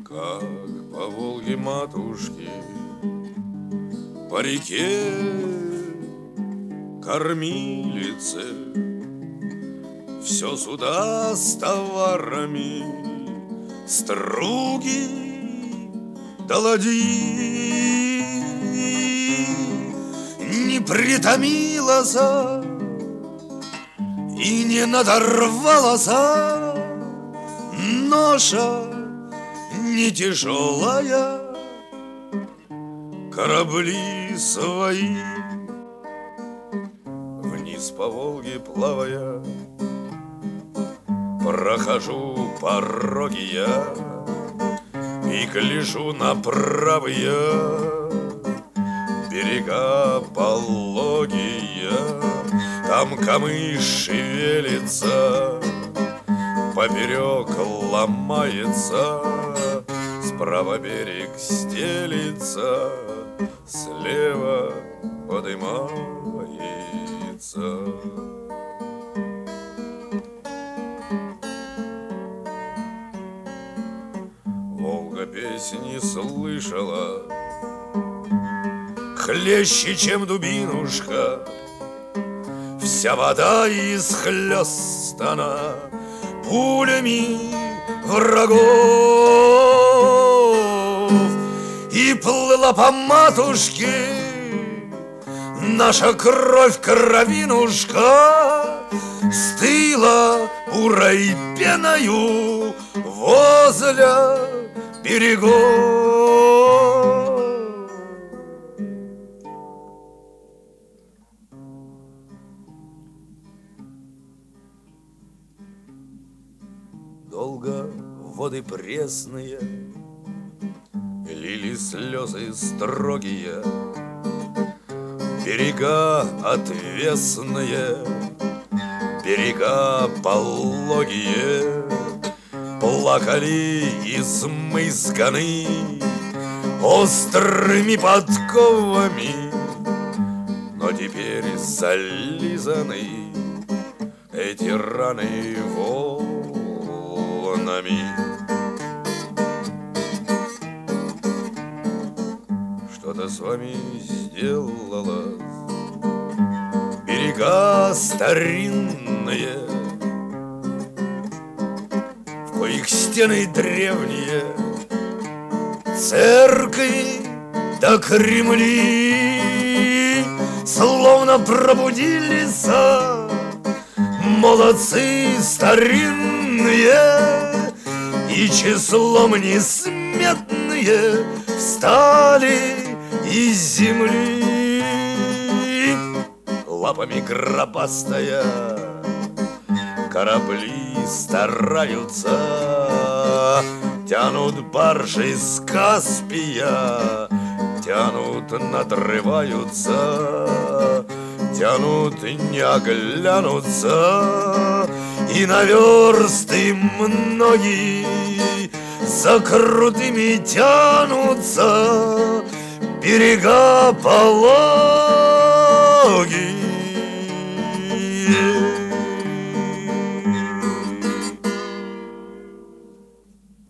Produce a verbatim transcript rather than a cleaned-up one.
Как по Волге матушки, по реке кормилице, все суда с товарами, струги да ладьи. Не притомилась и не надорвалась ноша не тяжелая, корабли свои. Вниз по Волге плавая, прохожу пороги я и гляжу на правые берега пологие. Там камыш шевелится, поперек ломается, справа берег стелится, слева подымается. Волга песни слышала, хлеще, чем дубинушка, вся вода исхлёстана пулями врагов. И плыла по матушке наша кровь, кровинушка, стыла бурой пеною возле берегов. Долго воды пресные лили слезы строгие, берега отвесные, берега пологие, плакали измысканы острыми подковами, но теперь зализаны эти раны волнами. Что-то с вами сделалось, берега старинные, в коих стены древние, церкви да Кремли словно пробудились молодцы старинные, и числом несметные встали из земли. Лапами гробастая корабли стараются, тянут баржи с Каспия, тянут, надрываются, тянут, не оглянутся, и на версты многие за крутыми тянутся берега полог.